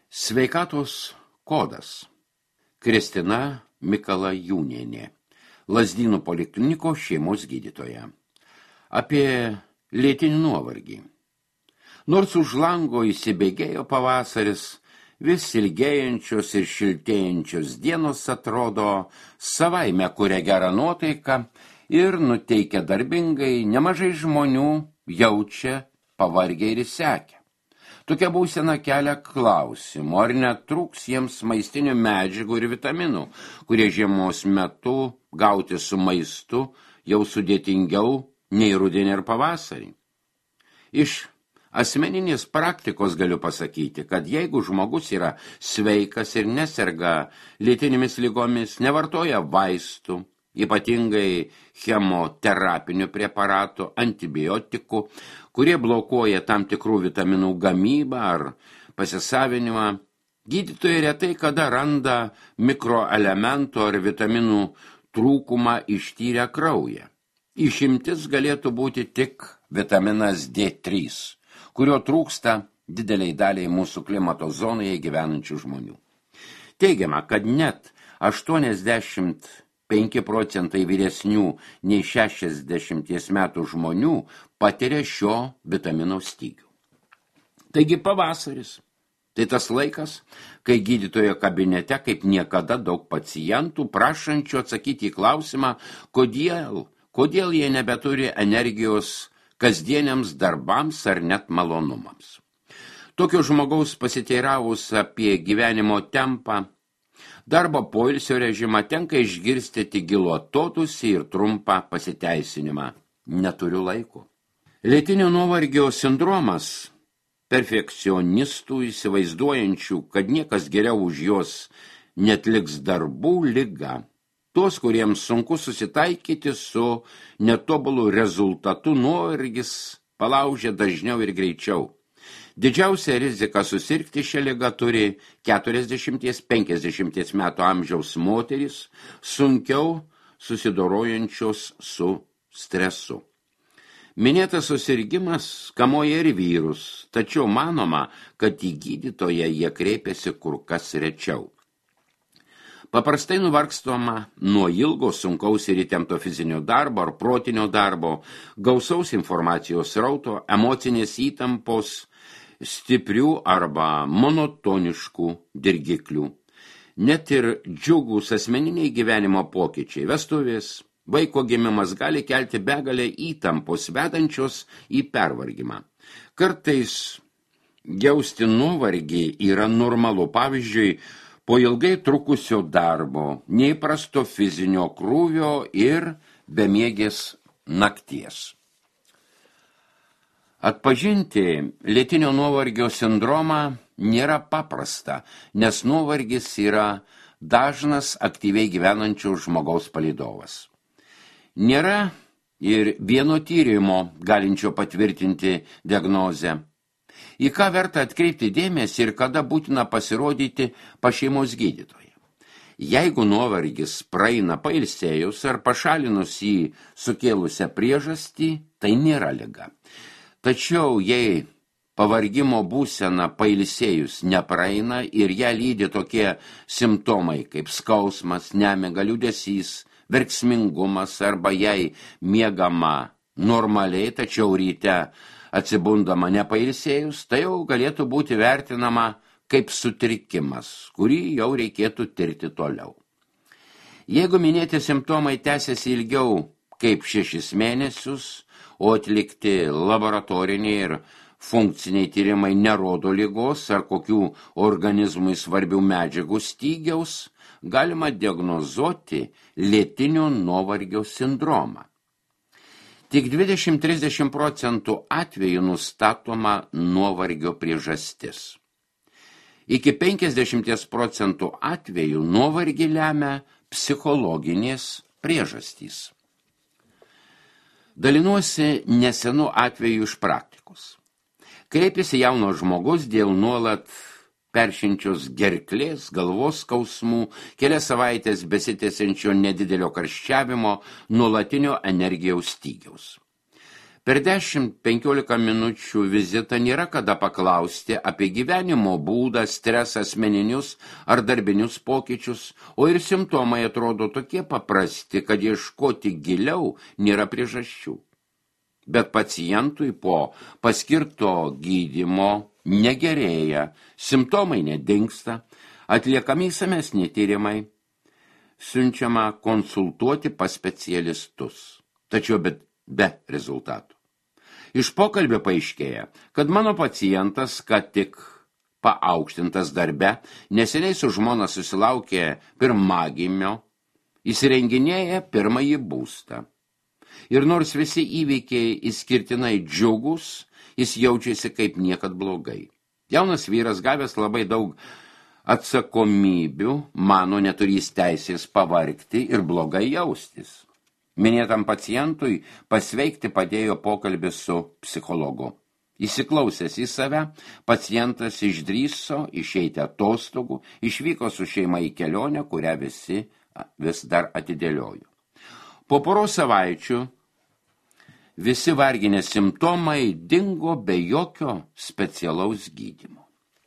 Sveikatos kodas. Kristina Mikalajūnienė, Lazdynų poliklinikos šeimos gydytoja. Apie lėtinį nuovargį. Nors už lango įsibėgėjo pavasaris, vis ilgėjančios ir šiltėjančios dienos atrodo savaime kuria gerą nuotaiką ir nuteikia darbingai, nemažai žmonių jaučia pavargę ir įsekę. Tokia būsena kelia klausimų, ar netrūks jiems maistinių medžiagų ir vitaminų, kurie žiemos metu gauti su maistu jau sudėtingiau nei rudenį ir pavasarį. Iš asmeninės praktikos galiu pasakyti, kad jeigu žmogus yra sveikas ir neserga lėtinėmis ligomis, nevartoja vaistų, ypatingai chemoterapinių preparatų, antibiotikų, kurie blokuoja tam tikrų vitaminų gamybą ar pasisavinimą, gydytojai retai kada randa mikroelementų ar vitaminų trūkumą ištyrę kraują. Išimtis galėtų būti tik vitaminas D3, kurio trūksta dideliai daliai mūsų klimato zonoje gyvenančių žmonių. Teigiama, kad net 85 procentai vyresnių nei 60 metų žmonių patiria šio vitamino stygių. Taigi pavasaris. Tai tas laikas, kai gydytojo kabinete kaip niekada daug pacientų prašančių atsakyti į klausimą, kodėl jie nebeturi energijos kasdieniams darbams ar net malonumams. Tokio žmogaus pasiteiravus apie gyvenimo tempą, darbo poilsio režimą tenka išgirsti tik gilų atodūsį ir trumpą pasiteisinimą. Neturiu laiko. Lėtinio nuovargio sindromas perfekcionistų įsivaizduojančių, kad niekas geriau už juos netliks darbų liga. Tos, kuriems sunku susitaikyti su netobulu rezultatu, nuovargis palaužia dažniau ir greičiau. Didžiausia rizika susirgti šią ligą turi 40-50 metų amžiaus moterys, sunkiau susidorojančios su stresu. Minėtas susirgimas kamuoja ir vyrus, tačiau manoma, kad į gydytoją jie kreipiasi kur kas rečiau. Paprastai nuvargstama nuo ilgo, sunkaus ir įtempto fizinio darbo ar protinio darbo, gausaus informacijos srauto, emocinės įtampos, stiprių arba monotoniškų dirgiklių. Net ir džiugūs asmeniniai gyvenimo pokyčiai, vestuvės, vaiko gimimas gali kelti begalę įtampos vedančios į pervargimą. Kartais jausti nuovargį yra normalu, pavyzdžiui, po ilgai trukusio darbo, neįprasto fizinio krūvio ir bemiegės nakties. Atpažinti lėtinio nuovargio sindromą nėra paprasta, nes nuovargis yra dažnas aktyviai gyvenančio žmogaus palydovas. Nėra ir vieno tyrimo galinčio patvirtinti diagnozę. Į ką verta atkreipti dėmesį ir kada būtina pasirodyti pas šeimos gydytoją. Jeigu nuovargis praeina pailsėjus ar pašalinus į sukėlusią priežastį, tai nėra liga. Tačiau jei pavargimo būsena pailsėjus nepraeina ir ją lydi tokie simptomai kaip skausmas, nemiga, liūdesys, verksmingumas arba jei miegama normaliai, tačiau ryte atsibundama nepailsėjus, tai jau galėtų būti vertinama kaip sutrikimas, kurį jau reikėtų tirti toliau. Jeigu minėti simptomai tęsiasi ilgiau kaip 6 mėnesius, o atlikti laboratoriniai ir funkciniai tyrimai nerodo ligos ar kokių organizmui svarbių medžiagų stygiaus, galima diagnozuoti lėtinio nuovargio sindromą. Tik 20-30 procentų atvejų nustatoma nuovargio priežastis. Iki 50 procentų atvejų nuovargį lemia psichologinės priežastys. Dalinuosi nesenų atvejų iš praktikos. Kreipėsi jaunas žmogus dėl nuolat peršinčios gerklės, galvos skausmų, kelias savaitės besitęsiančio nedidelio karščiavimo, nuolatinio energijos stygiaus. Per 10-15 minučių vizitą nėra kada paklausti apie gyvenimo būdą, stresą, asmeninius ar darbinius pokyčius, o ir simptomai atrodo tokie paprasti, kad ieškoti giliau nėra priežasčių. Bet pacientui po paskirto gydymo negerėja, simptomai nedingsta, atliekami išsamesni tyrimai, siunčiama konsultuoti pas specialistus, tačiau be rezultatų. Iš pokalbio paaiškėja, kad mano pacientas, kad tik paaukštintas darbe, neseniai su žmona susilaukė pirmagimio, įsirenginėja pirmąjį būstą. Ir nors visi įvykiai išskirtinai džiugus, jis jaučiasi kaip niekad blogai. Jaunas vyras, gavęs labai daug atsakomybių, mano neturys teisės pavargti ir blogai jaustis. Minėtam pacientui pasveikti padėjo pokalbis su psichologu. Įsiklausęs į save, pacientas išdrįso išeiti atostogų, išvyko su šeima į kelionę, kurią visi vis dar atidėliojo. Po poros savaičių visi varginę simptomai dingo be jokio specialaus gydymo.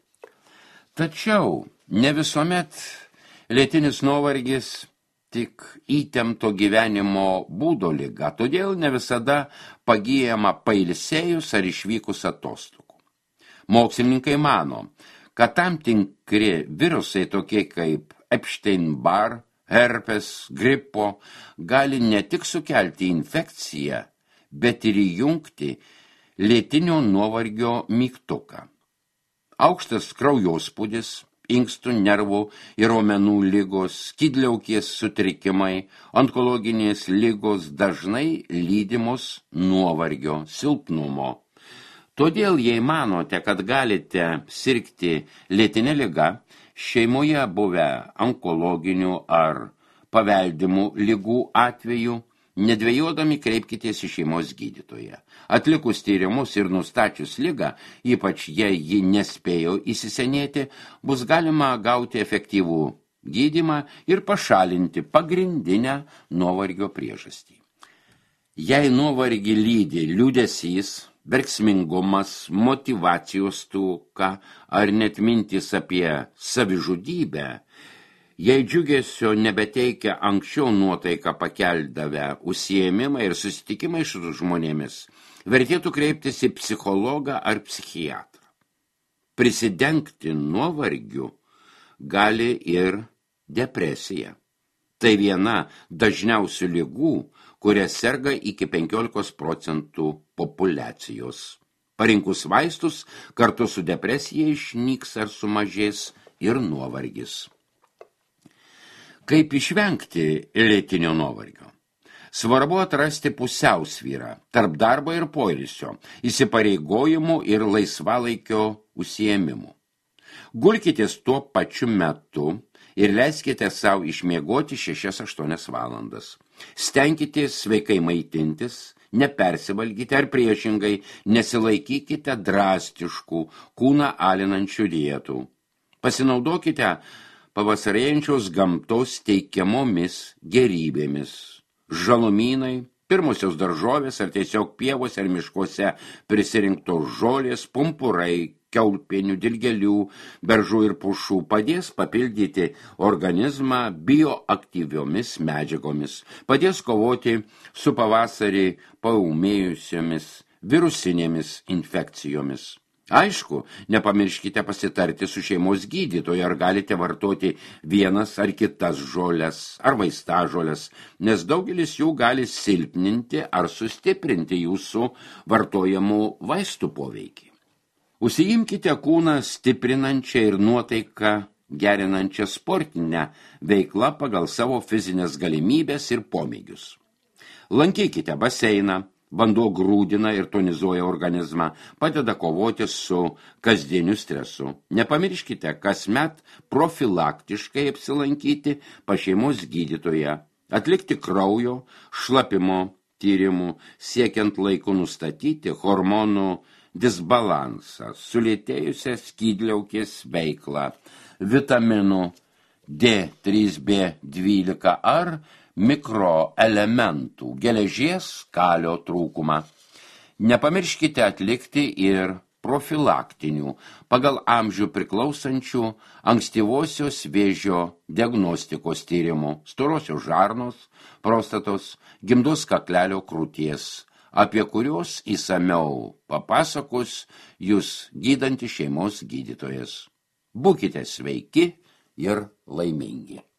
Tačiau ne visuomet lėtinis nuovargis tik įtempto gyvenimo būdo liga, todėl ne visada pagyjama pailsėjus ar išvykus atostogų. Mokslininkai mano, kad tam tikri virusai tokie kaip Epstein-Barr, herpes, gripo gali ne tik sukelti infekciją, bet ir įjungti lėtinio nuovargio mygtuką. Aukštas kraujospūdis, inkstų, nervų ir raumenų ligos, skydliaukės sutrikimai, onkologinės ligos dažnai lydimos nuovargio, silpnumo. Todėl, jei manote, kad galite sirgti lėtinę ligą, šeimoje buvę onkologinių ar paveldimų ligų atveju, nedvejodami kreipkitės į šeimos gydytoją. Atlikus tyrimus ir nustačius ligą, ypač jei ji nespėjo įsisenėti, bus galima gauti efektyvų gydymą ir pašalinti pagrindinę nuovargio priežastį. Jei nuovargį lydi liūdesys, verksmingumas, motyvacijos trūka ar net mintys apie savižudybę, jei džiugesio nebeteikia anksčiau nuotaiką pakeldavę užsiėmimai ir susitikimai su žmonėmis, vertėtų kreiptis į psichologą ar psichiatrą. Prisidengti nuovargiu gali ir depresija. Tai viena dažniausių ligų, kuria serga iki 15% populiacijos. Parinkus vaistus, kartu su depresija išnyks ar sumažės ir nuovargis. Kaip išvengti lėtinio nuovargio? Svarbu atrasti pusiausvyrą tarp darbo ir poilsio, įsipareigojimų ir laisvalaikio užsiėmimų. Gulkitės tuo pačiu metu ir leiskite savo išmiegoti 6-8 valandas. Stenkitės sveikai maitintis, nepersivalgyti ar priešingai nesilaikykite drastiškų, kūną alinančių dietų. Pasinaudokite pavasarėjančios gamtos teikiamomis gerybėmis. Žalumynai, pirmosios daržovės ar tiesiog pievos ar miškuose prisirinktos žolės, pumpurai, kiaulpienių, dilgėlių, beržų ir pušų padės papildyti organizmą bioaktyviomis medžiagomis, padės kovoti su pavasarį paūmėjusiomis virusinėmis infekcijomis. Aišku, nepamirškite pasitarti su šeimos gydytoju, ar galite vartoti vienas ar kitas žoles ar vaistažoles, nes daugelis jų gali silpninti ar sustiprinti jūsų vartojamų vaistų poveikį. Užsiimkite kūną stiprinančią ir nuotaiką gerinančią sportinę veiklą pagal savo fizinės galimybės ir pomėgius. Lankykite baseiną. Vanduo grūdina ir tonizuoja organizmą, padeda kovoti su kasdieniu stresu. Nepamirškite kasmet profilaktiškai apsilankyti pas šeimos gydytoją, atlikti kraujo, šlapimo tyrimų, siekiant laiku nustatyti hormonų disbalansą, sulėtėjusią skydliaukės veiklą, vitaminų D3, B12 ar mikroelementų, geležies, kalio trūkumą. Nepamirškite atlikti ir profilaktinių, pagal amžių priklausančių ankstyvosios vėžio diagnostikos tyrimų, storosios žarnos, prostatos, gimdos kaklelio krūties, apie kurios įsamiau papasakos jūs gydantis šeimos gydytojas. Būkite sveiki ir laimingi.